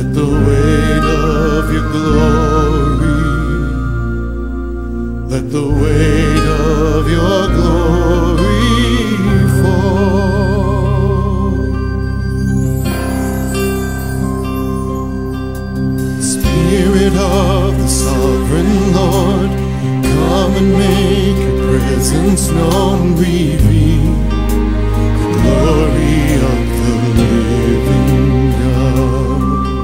Let the weight of your glory, let the weight of your glory fall. Spirit of the sovereign Lord, come and make your presence known, reveal the glory of the living God.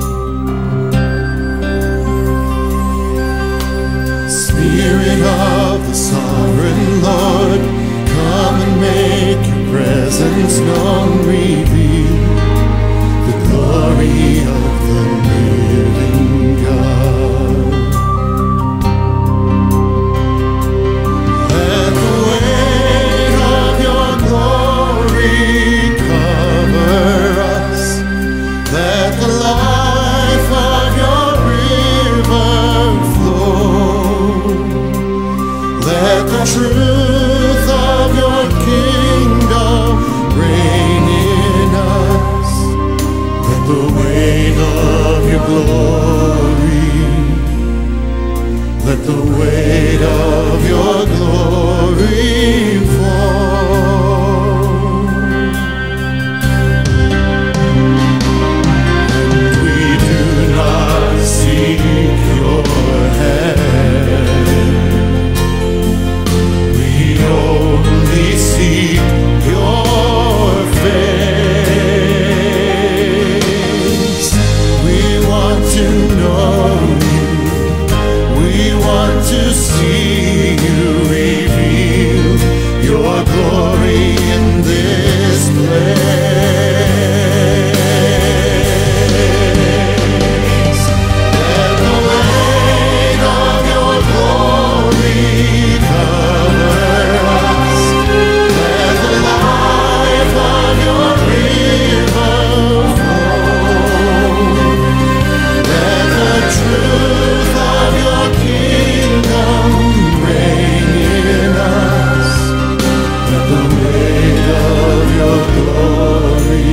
Spirit of the sovereign Lord, come and make your presence known, reveal the glory of the living God. Let the weight of your glory cover us. Let the life of your river flow. Let the truth of your kingdom reign in us. Let the weight of your glory, let the weight of your glory fall. And we do not seek your hand, we only seek your face. We want to know you, we want to see you, reveal your glory in this place. Let the weight of your glory cover us. Let the life of your river flow. Let the truth of your kingdom reign in us. Let the weight of your glory,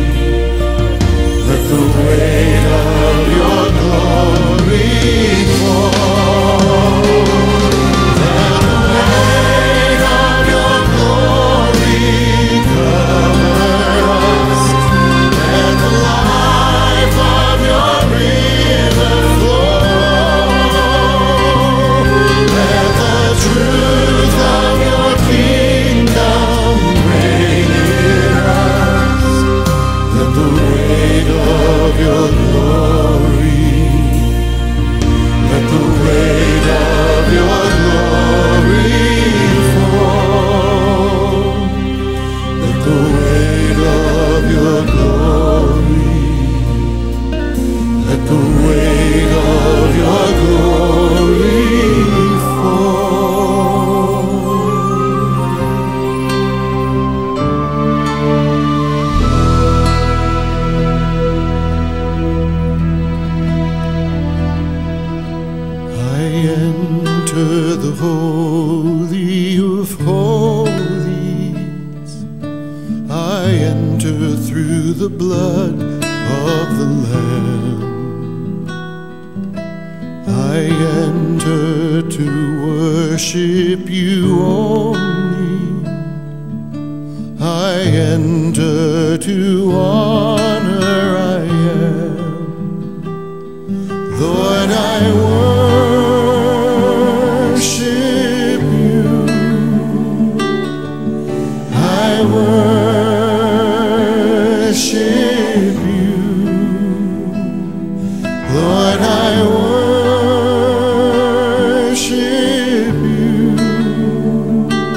let the weight of your glory fall. Let the weight of your glory cover us. Let the life of your river flow. Let the truth of your kingdom reign in us. Let the weight of your glory, let the weight of your glory fall. Let the weight of your glory, let the weight of your glory fall. I enter the Holy of Holies. I enter through the blood of the Lamb. I enter to worship you only. I enter to honor I am. Lord, I worship you. I worship you. Lord, I worship you.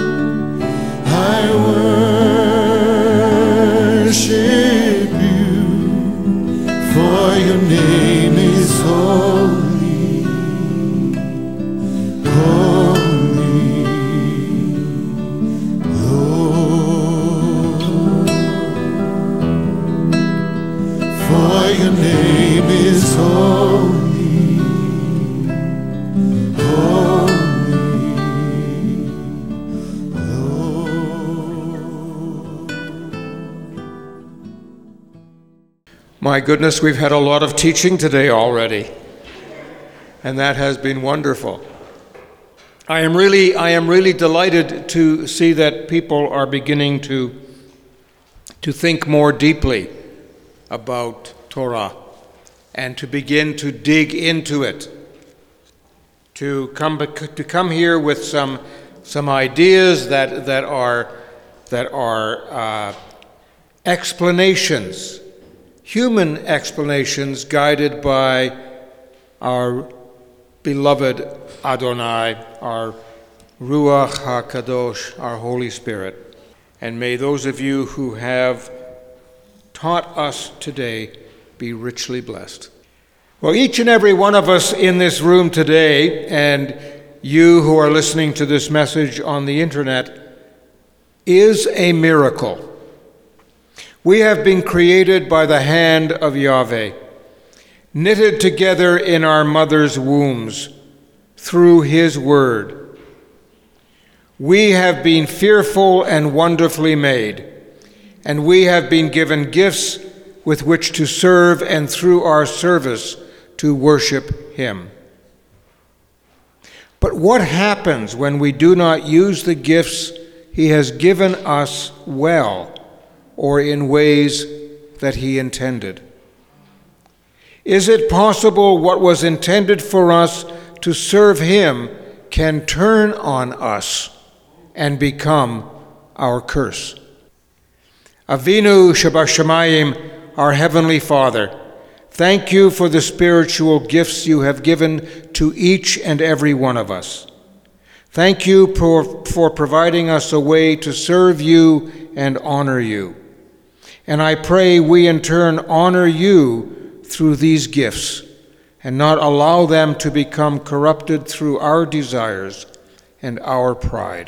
My goodness, we've had a lot of teaching today already, and that has been wonderful. I am really delighted to see that people are beginning to think more deeply about Torah and to begin to dig into it, to come here with some ideas that are explanations, human explanations guided by our beloved Adonai, our Ruach HaKadosh, our Holy Spirit. And may those of you who have taught us today be richly blessed. Well, each and every one of us in this room today, and you who are listening to this message on the internet, is a miracle. We have been created by the hand of Yahweh, knitted together in our mother's wombs through His Word. We have been fearful and wonderfully made, and we have been given gifts with which to serve and through our service to worship Him. But what happens when we do not use the gifts He has given us well, or in ways that He intended? Is it possible what was intended for us to serve Him can turn on us and become our curse? Avinu Shebashamayim, our Heavenly Father, thank You for the spiritual gifts You have given to each and every one of us. Thank You for providing us a way to serve You and honor You. And I pray we in turn honor You through these gifts and not allow them to become corrupted through our desires and our pride.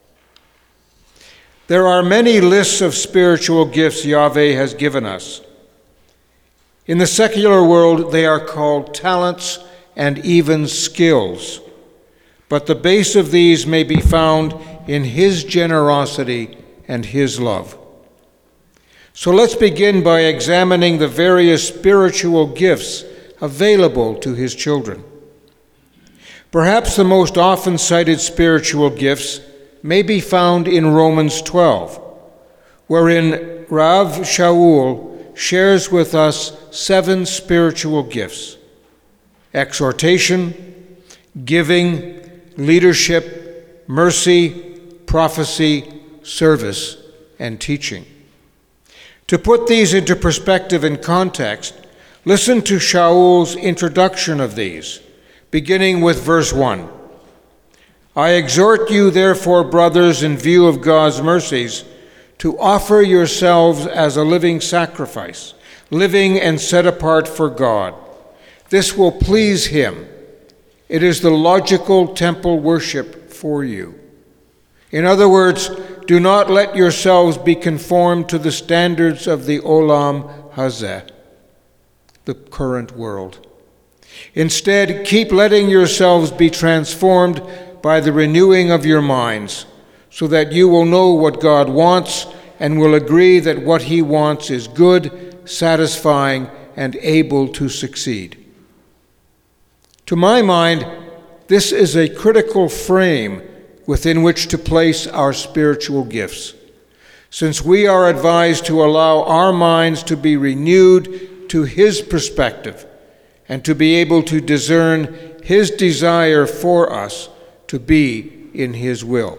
There are many lists of spiritual gifts Yahweh has given us. In the secular world, they are called talents and even skills. But the base of these may be found in His generosity and His love. So let's begin by examining the various spiritual gifts available to His children. Perhaps the most often cited spiritual gifts may be found in Romans 12, wherein Rav Shaul shares with us 7 spiritual gifts: exhortation, giving, leadership, mercy, prophecy, service, and teaching. To put these into perspective and context, listen to Shaul's introduction of these, beginning with verse 1. I exhort you, therefore, brothers, in view of God's mercies, to offer yourselves as a living sacrifice, living and set apart for God. This will please Him. It is the logical temple worship for you. In other words, do not let yourselves be conformed to the standards of the Olam Hazeh, the current world. Instead, keep letting yourselves be transformed by the renewing of your minds, so that you will know what God wants and will agree that what He wants is good, satisfying, and able to succeed. To my mind, this is a critical frame within which to place our spiritual gifts, since we are advised to allow our minds to be renewed to His perspective and to be able to discern His desire for us to be in His will.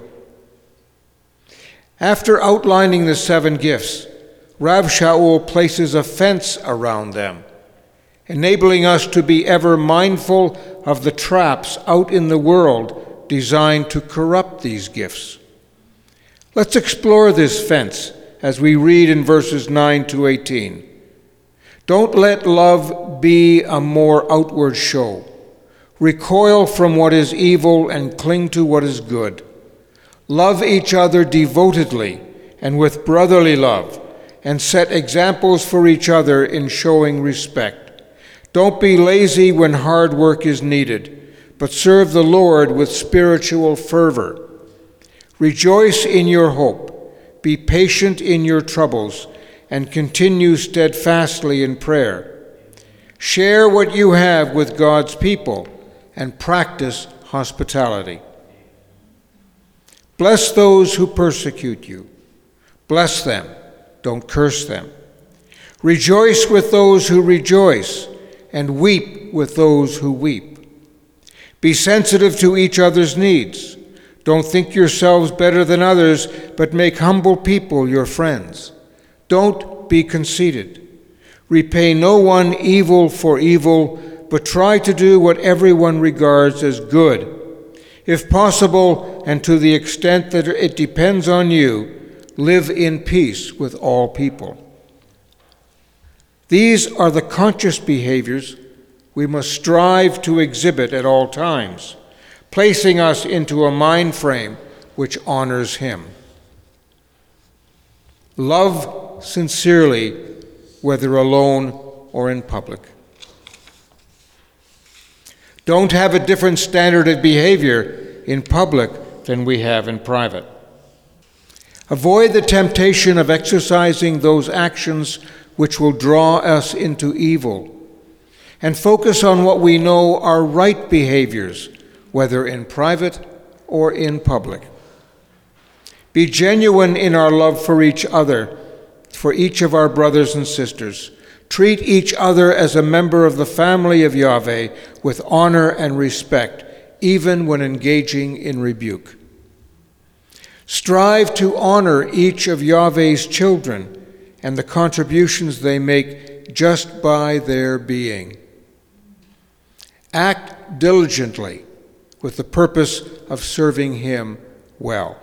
After outlining the 7 gifts, Rav Shaul places a fence around them, enabling us to be ever mindful of the traps out in the world designed to corrupt these gifts. Let's explore this fence as we read in verses 9 to 18. Don't let love be a more outward show. Recoil from what is evil and cling to what is good. Love each other devotedly and with brotherly love, and set examples for each other in showing respect. Don't be lazy when hard work is needed, but serve the Lord with spiritual fervor. Rejoice in your hope, be patient in your troubles, and continue steadfastly in prayer. Share what you have with God's people and practice hospitality. Bless those who persecute you. Bless them, don't curse them. Rejoice with those who rejoice, and weep with those who weep. Be sensitive to each other's needs. Don't think yourselves better than others, but make humble people your friends. Don't be conceited. Repay no one evil for evil, but try to do what everyone regards as good. If possible, and to the extent that it depends on you, live in peace with all people. These are the conscious behaviors we must strive to exhibit at all times, placing us into a mind frame which honors Him. Love sincerely, whether alone or in public. Don't have a different standard of behavior in public than we have in private. Avoid the temptation of exercising those actions which will draw us into evil, and focus on what we know are right behaviors, whether in private or in public. Be genuine in our love for each other, for each of our brothers and sisters. Treat each other as a member of the family of Yahweh with honor and respect, even when engaging in rebuke. Strive to honor each of Yahweh's children and the contributions they make just by their being. Act diligently with the purpose of serving Him well.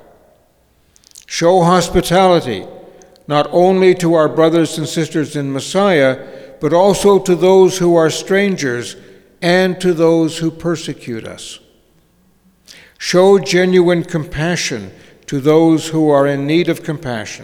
Show hospitality, not only to our brothers and sisters in Messiah, but also to those who are strangers and to those who persecute us. Show genuine compassion to those who are in need of compassion.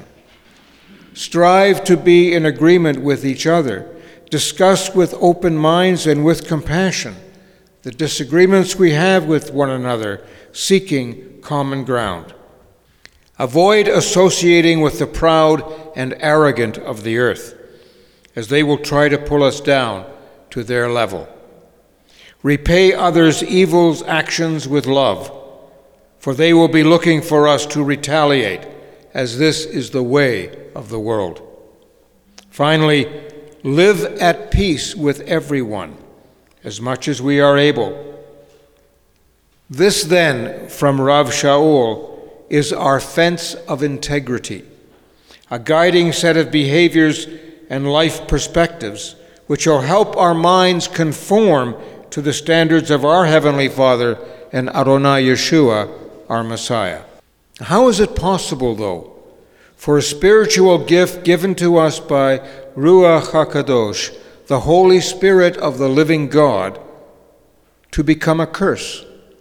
Strive to be in agreement with each other. Discuss with open minds and with compassion the disagreements we have with one another, seeking common ground. Avoid associating with the proud and arrogant of the earth, as they will try to pull us down to their level. Repay others' evil actions with love, for they will be looking for us to retaliate, as this is the way of the world. Finally, live at peace with everyone, as much as we are able. This then, from Rav Shaul, is our fence of integrity, a guiding set of behaviors and life perspectives which will help our minds conform to the standards of our Heavenly Father and Adonai Yeshua, our Messiah. How is it possible, though, for a spiritual gift given to us by Ruach HaKadosh, the Holy Spirit of the living God, to become a curse?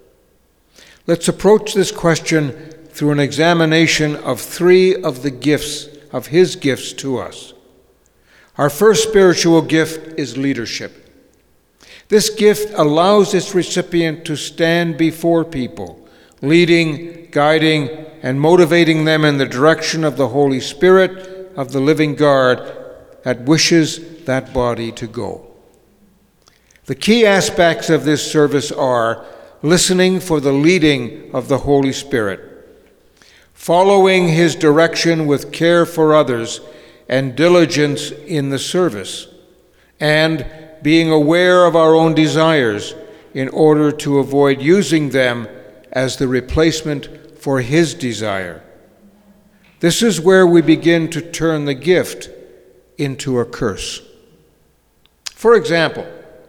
Let's approach this question through an examination of three of the gifts, of His gifts to us. Our first spiritual gift is leadership. This gift allows its recipient to stand before people, leading, guiding, and motivating them in the direction of the Holy Spirit of the living God that wishes that body to go. The key aspects of this service are listening for the leading of the Holy Spirit, following His direction with care for others and diligence in the service, and being aware of our own desires in order to avoid using them as the replacement for His desire. This is where we begin to turn the gift into a curse. For example,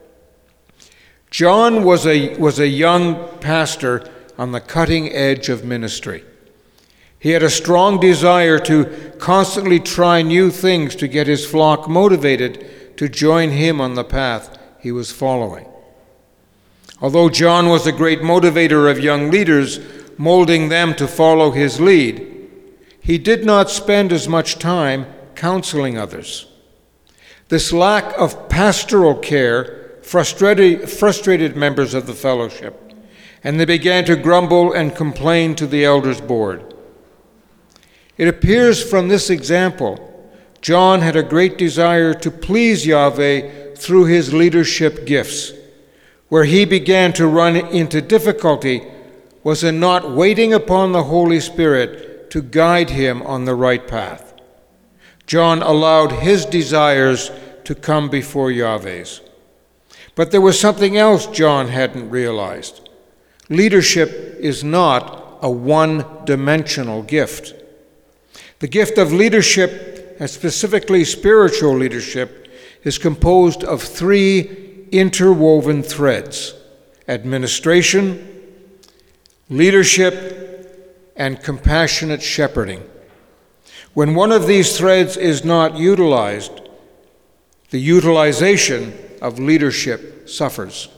John was a young pastor on the cutting edge of ministry. He had a strong desire to constantly try new things to get his flock motivated to join him on the path he was following. Although John was a great motivator of young leaders, molding them to follow his lead, he did not spend as much time counseling others. This lack of pastoral care frustrated members of the fellowship, and they began to grumble and complain to the elders' board. It appears from this example John had a great desire to please Yahweh through his leadership gifts. Where he began to run into difficulty was in not waiting upon the Holy Spirit to guide him on the right path. John allowed his desires to come before Yahweh's. But there was something else John hadn't realized. Leadership is not a one-dimensional gift. The gift of leadership, and specifically spiritual leadership, is composed of three interwoven threads: administration, leadership, and compassionate shepherding. When one of these threads is not utilized, the utilization of leadership suffers.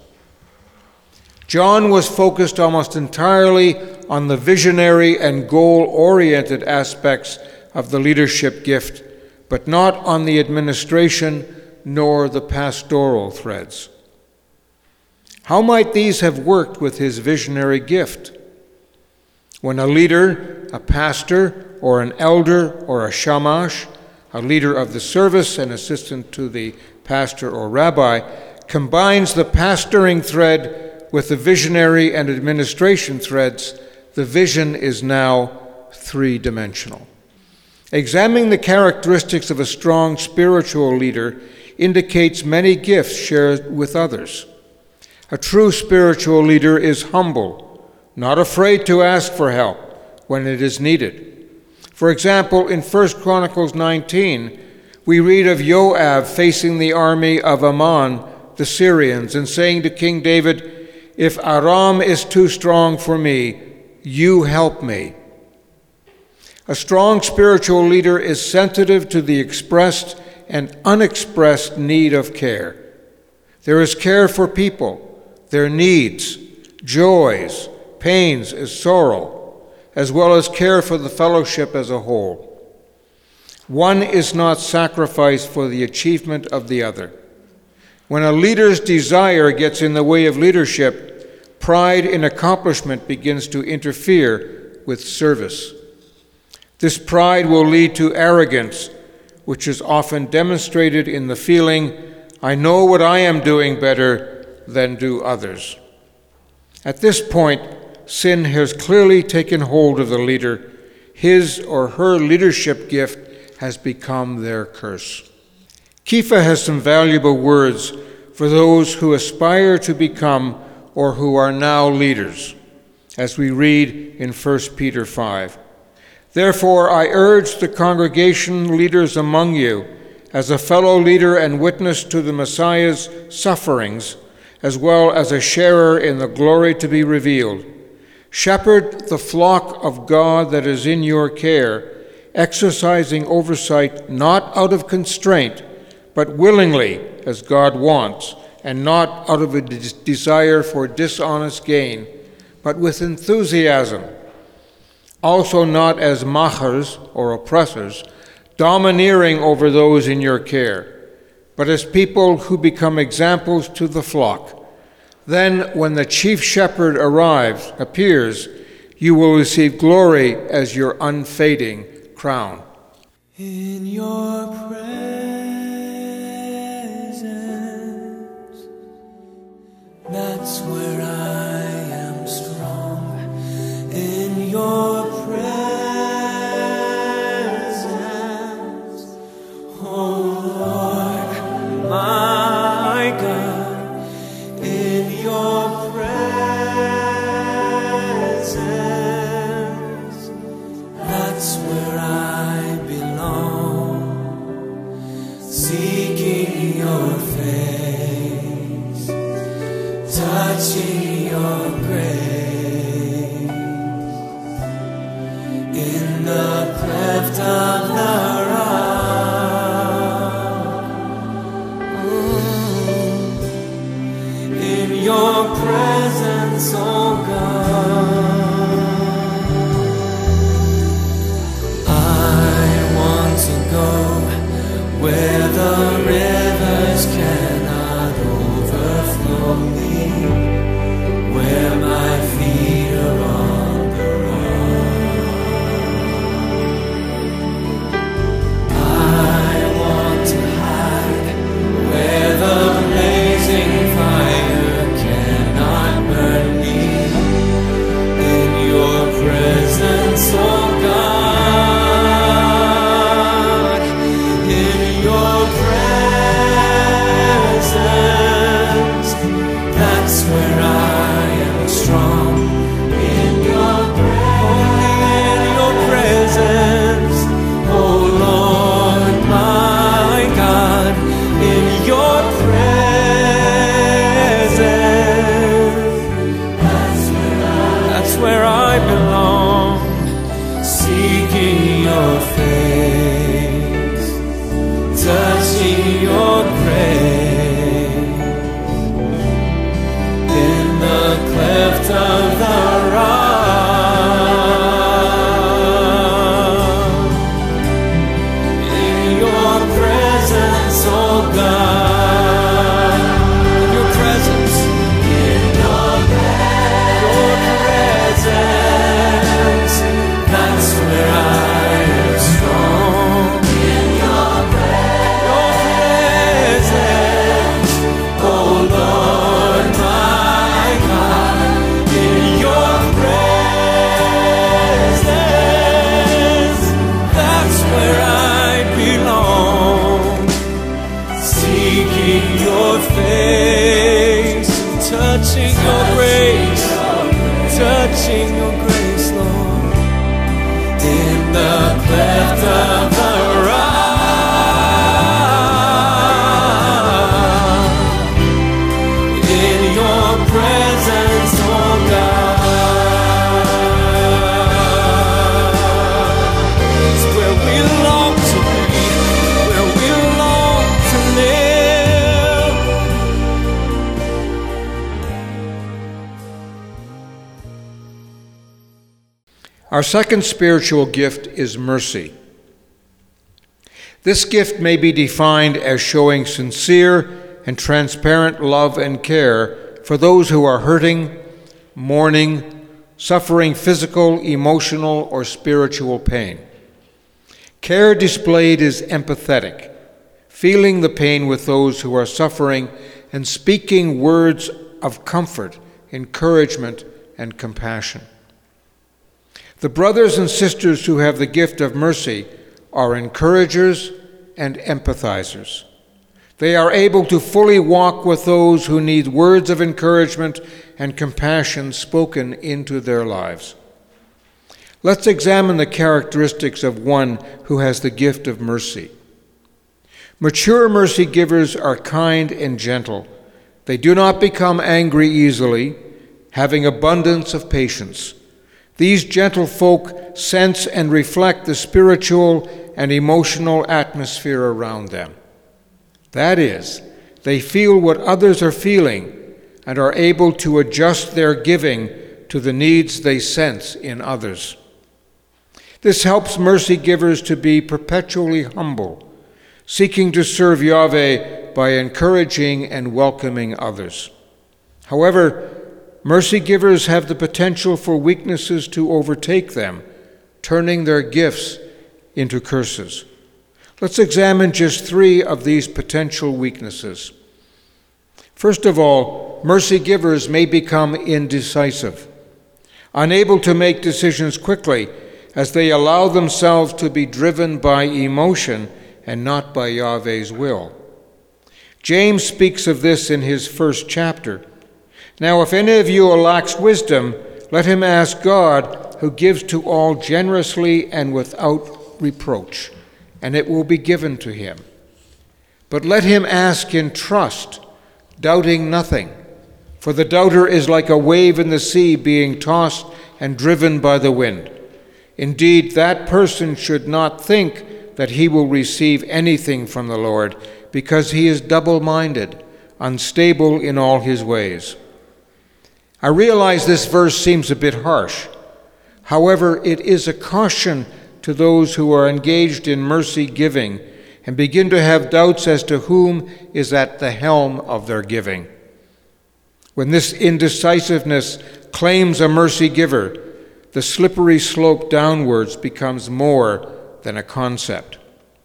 John was focused almost entirely on the visionary and goal-oriented aspects of the leadership gift, but not on the administration nor the pastoral threads. How might these have worked with his visionary gift? When a leader, a pastor, or an elder, or a shamash, a leader of the service and assistant to the pastor or rabbi, combines the pastoring thread with the visionary and administration threads, the vision is now three-dimensional. Examining the characteristics of a strong spiritual leader indicates many gifts shared with others. A true spiritual leader is humble, not afraid to ask for help when it is needed. For example, in 1 Chronicles 19, we read of Joab facing the army of Ammon, the Syrians, and saying to King David, "If Aram is too strong for me, you help me." A strong spiritual leader is sensitive to the expressed and unexpressed need of care. There is care for people, their needs, joys, pains, and sorrow, as well as care for the fellowship as a whole. One is not sacrificed for the achievement of the other. When a leader's desire gets in the way of leadership, pride in accomplishment begins to interfere with service. This pride will lead to arrogance, which is often demonstrated in the feeling, "I know what I am doing better than do others." At this point, sin has clearly taken hold of the leader. His or her leadership gift has become their curse. Kepha has some valuable words for those who aspire to become or who are now leaders, as we read in 1 Peter 5. "Therefore I urge the congregation leaders among you, as a fellow leader and witness to the Messiah's sufferings, as well as a sharer in the glory to be revealed. Shepherd the flock of God that is in your care, exercising oversight not out of constraint, but willingly, as God wants, and not out of a desire for dishonest gain, but with enthusiasm. Also not as machers, or oppressors, domineering over those in your care, but as people who become examples to the flock. Then, when the chief shepherd appears, you will receive glory as your unfading crown." In your presence, that's where I am strong. In your presence, oh Lord, my God. In your presence, that's where I belong, seeking your face, touching your grace. In the cleft of the your presence, oh God. I want to go where the rivers cannot overflow me, where my feet are on the rock. I searching your grace, Lord, in the cleft of the rock. In your presence, oh God, is where we long to be, where we long to live. Our second spiritual gift is mercy. This gift may be defined as showing sincere and transparent love and care for those who are hurting, mourning, suffering physical, emotional, or spiritual pain. Care displayed is empathetic, feeling the pain with those who are suffering and speaking words of comfort, encouragement, and compassion. The brothers and sisters who have the gift of mercy are encouragers and empathizers. They are able to fully walk with those who need words of encouragement and compassion spoken into their lives. Let's examine the characteristics of one who has the gift of mercy. Mature mercy givers are kind and gentle. They do not become angry easily, having abundance of patience. These gentle folk sense and reflect the spiritual and emotional atmosphere around them. That is, they feel what others are feeling and are able to adjust their giving to the needs they sense in others. This helps mercy givers to be perpetually humble, seeking to serve Yahweh by encouraging and welcoming others. However, mercy givers have the potential for weaknesses to overtake them, turning their gifts into curses. Let's examine just 3 of these potential weaknesses. First of all, mercy givers may become indecisive, unable to make decisions quickly as they allow themselves to be driven by emotion and not by Yahweh's will. James speaks of this in his first chapter. Now, if any of you lacks wisdom, let him ask God, who gives to all generously and without reproach, and it will be given to him. But let him ask in trust, doubting nothing. For the doubter is like a wave in the sea being tossed and driven by the wind. Indeed, that person should not think that he will receive anything from the Lord, because he is double-minded, unstable in all his ways. I realize this verse seems a bit harsh. However, it is a caution to those who are engaged in mercy giving and begin to have doubts as to whom is at the helm of their giving. When this indecisiveness claims a mercy giver, the slippery slope downwards becomes more than a concept.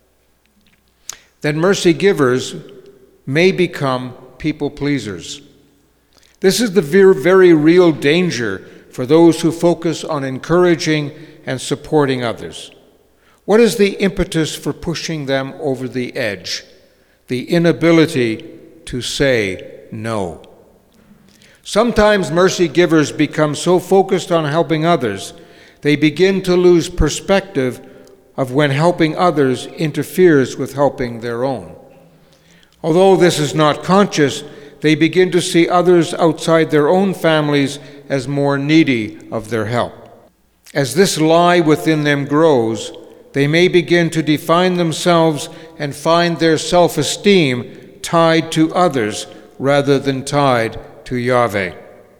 Then mercy givers may become people pleasers. This is the very real danger for those who focus on encouraging and supporting others. What is the impetus for pushing them over the edge? The inability to say no. Sometimes mercy givers become so focused on helping others, they begin to lose perspective of when helping others interferes with helping their own. Although this is not conscious, they begin to see others outside their own families as more needy of their help. As this lie within them grows, they may begin to define themselves and find their self-esteem tied to others rather than tied to Yahweh.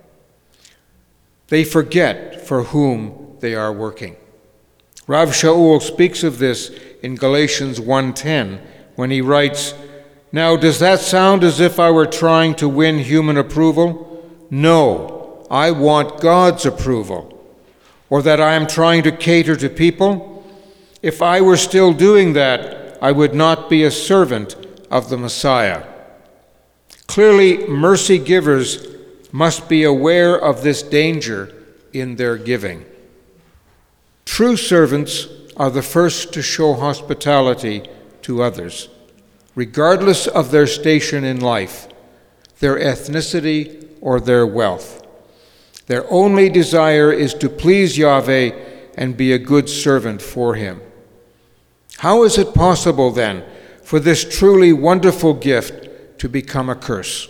They forget for whom they are working. Rav Shaul speaks of this in Galatians 1:10 when he writes, "Now does that sound as if I were trying to win human approval? No, I want God's approval. Or that I am trying to cater to people? If I were still doing that, I would not be a servant of the Messiah." Clearly, mercy givers must be aware of this danger in their giving. True servants are the first to show hospitality to others, regardless of their station in life, their ethnicity, or their wealth. Their only desire is to please Yahweh and be a good servant for him. How is it possible, then, for this truly wonderful gift to become a curse?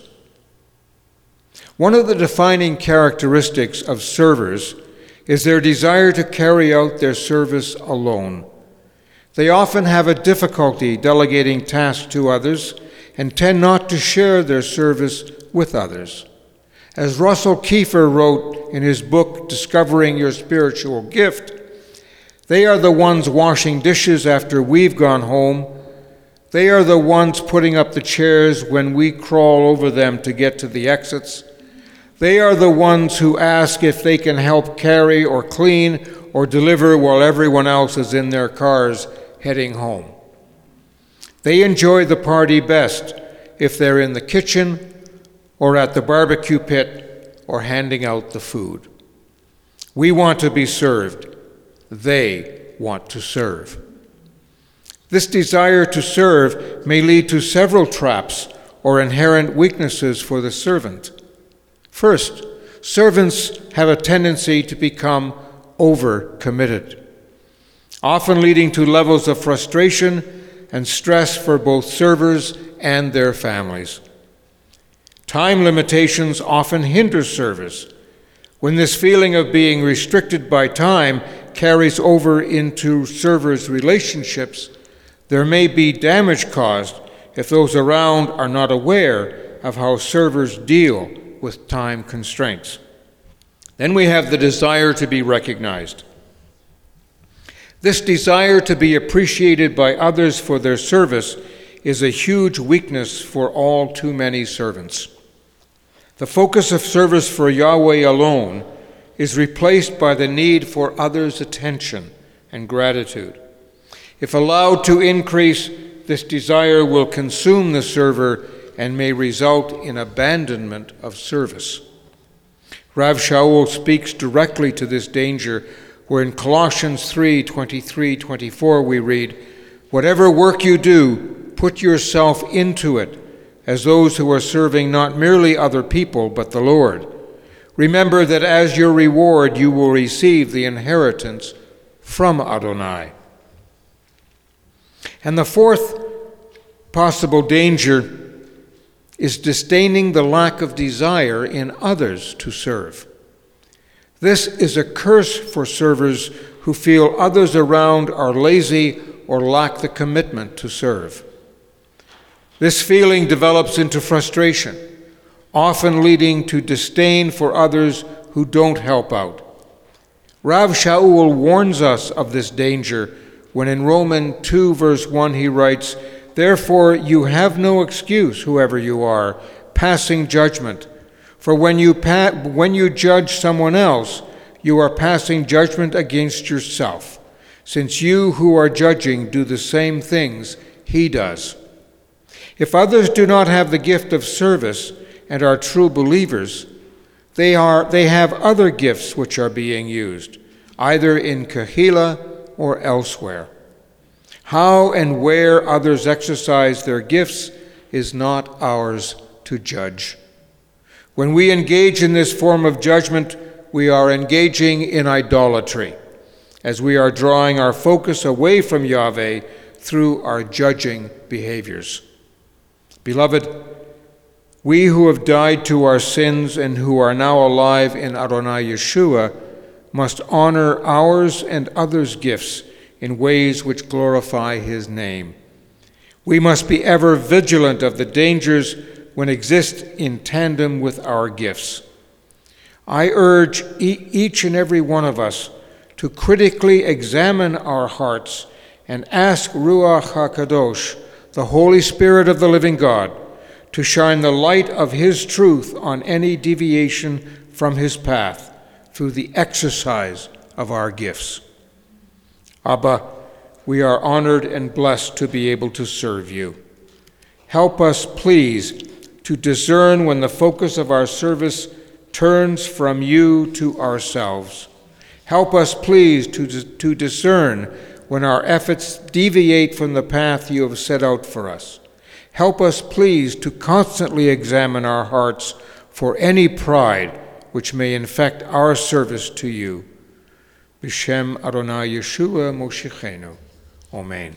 One of the defining characteristics of servers is their desire to carry out their service alone. They often have a difficulty delegating tasks to others and tend not to share their service with others. As Russell Kiefer wrote in his book, Discovering Your Spiritual Gift, they are the ones washing dishes after we've gone home. They are the ones putting up the chairs when we crawl over them to get to the exits. They are the ones who ask if they can help carry or clean or deliver while everyone else is in their cars heading home. They enjoy the party best if they're in the kitchen or at the barbecue pit or handing out the food. We want to be served. They want to serve. This desire to serve may lead to several traps or inherent weaknesses for the servant. First, servants have a tendency to become overcommitted, often leading to levels of frustration and stress for both servers and their families. Time limitations often hinder service. When this feeling of being restricted by time carries over into servers' relationships, there may be damage caused if those around are not aware of how servers deal with time constraints. Then we have the desire to be recognized. This desire to be appreciated by others for their service is a huge weakness for all too many servants. The focus of service for Yahweh alone is replaced by the need for others' attention and gratitude. If allowed to increase, this desire will consume the server and may result in abandonment of service. Rav Shaul speaks directly to this danger, where in Colossians 3:23-24 we read, "Whatever work you do, put yourself into it, as those who are serving not merely other people, but the Lord. Remember that as your reward you will receive the inheritance from Adonai." And the fourth possible danger is disdaining the lack of desire in others to serve. This is a curse for servers who feel others around are lazy or lack the commitment to serve. This feeling develops into frustration, often leading to disdain for others who don't help out. Rav Shaul warns us of this danger when in Romans 2 verse 1 he writes, "Therefore you have no excuse, whoever you are, passing judgment. For when you judge someone else, you are passing judgment against yourself, since you who are judging do the same things he does." If others do not have the gift of service and are true believers, they have other gifts which are being used, either in Kehillah or elsewhere. How and where others exercise their gifts is not ours to judge. When we engage in this form of judgment, we are engaging in idolatry, as we are drawing our focus away from Yahweh through our judging behaviors. Beloved, we who have died to our sins and who are now alive in Adonai Yeshua must honor ours and others' gifts in ways which glorify his name. We must be ever vigilant of the dangers when exist in tandem with our gifts. I urge each and every one of us to critically examine our hearts and ask Ruach HaKadosh, the Holy Spirit of the living God, to shine the light of his truth on any deviation from his path through the exercise of our gifts. Abba, we are honored and blessed to be able to serve you. Help us, please, to discern when the focus of our service turns from you to ourselves. Help us, please, to discern when our efforts deviate from the path you have set out for us. Help us, please, to constantly examine our hearts for any pride which may infect our service to you. B'Shem Adonai Yeshua Moshichenu. Amen.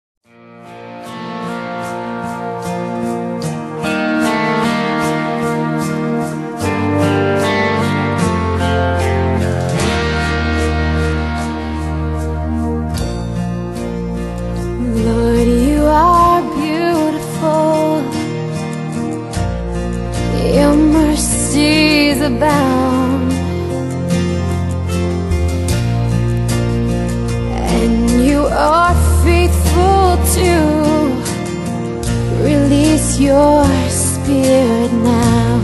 Lord, you are beautiful. Your mercies abound, and you are faithful to release your spirit now.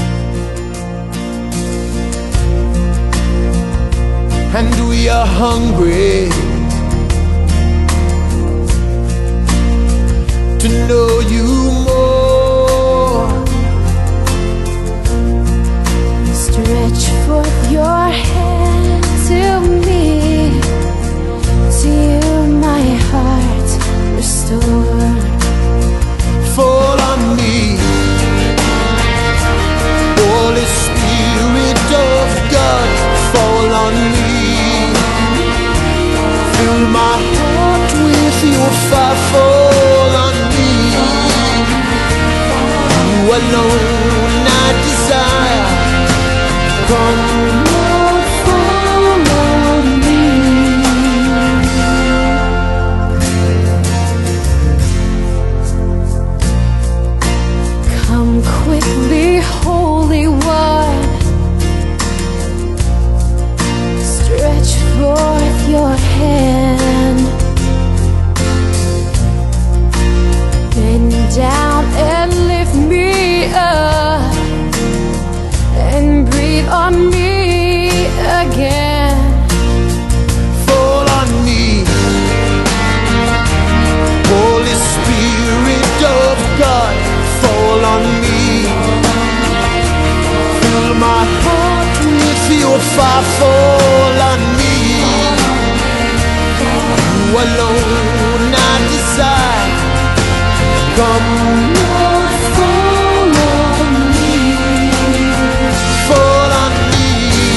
And we are hungry to know you more. Stretch forth your hand to me, to you my heart restore. Fall on me, Holy Spirit of God, fall on me. Fill my heart with your fire, fall on me. You alone I desire. Come, Lord, fall on me. Come quickly, Holy One, stretch forth your hand, bend down and lift me up, and breathe on me again. Fall on me, Holy Spirit of God, fall on me. Fill my heart with your fire, fall on me. You alone I desire. Come, Lord, fall on me. Fall on me,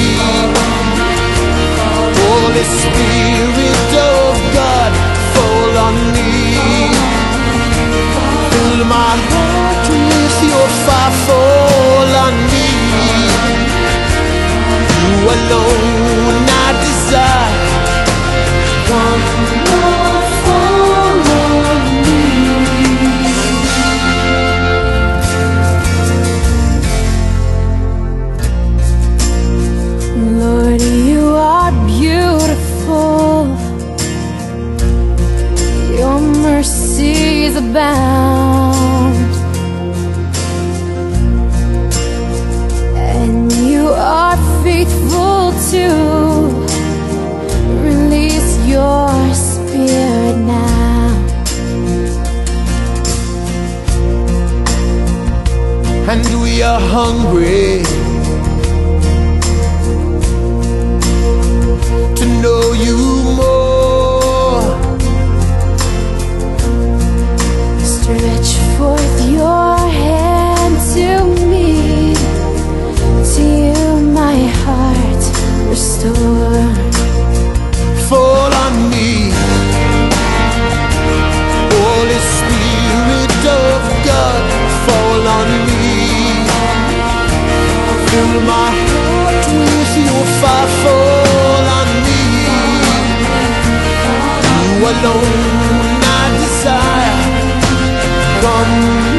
Holy Spirit of God, fall on me. Fill my heart with your fire, fall on me. You alone I desire. Come, Lord, fall on me. Lord, you are beautiful. Your mercies abound, and you are faithful to release your spirit now. And we are hungry to know you more. Stretch forth your hand to me, to you my heart restore. Fall on me, Holy Spirit of God, fall on me. Fill my heart with your fire, fall on me. You alone I desire. Come,